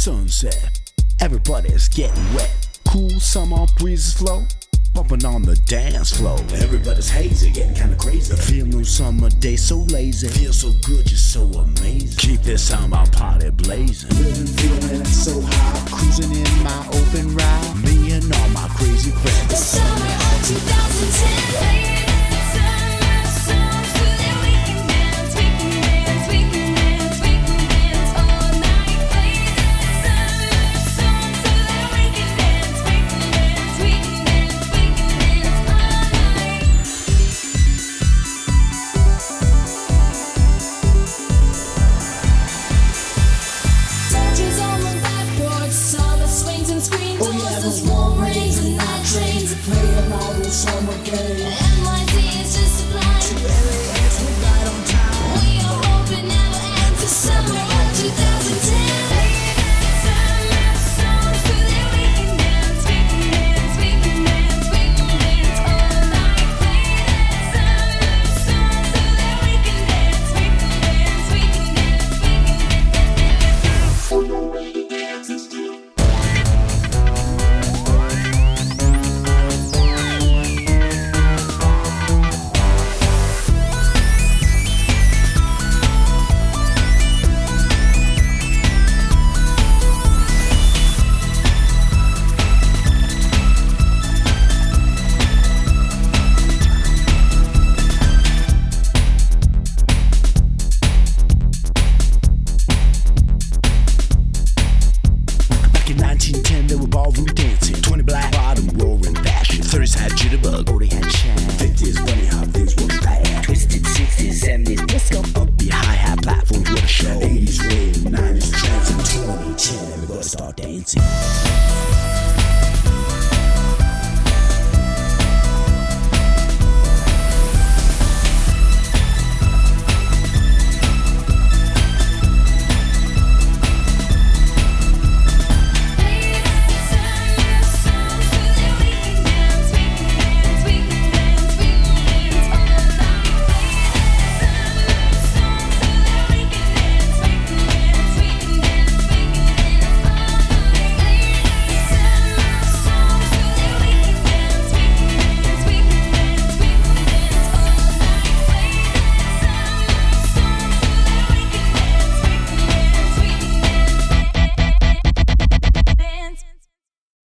sunset. Everybody's getting wet. Cool summer breezes flow, bumping on the dance floor. Everybody's hazy, getting kinda crazy. Feel no summer day so lazy. Feel so good, you're so amazing. Keep this summer party blazing. Living, feeling so high. Cruising in my open ride. Me and all my crazy friends. The summer of 2010.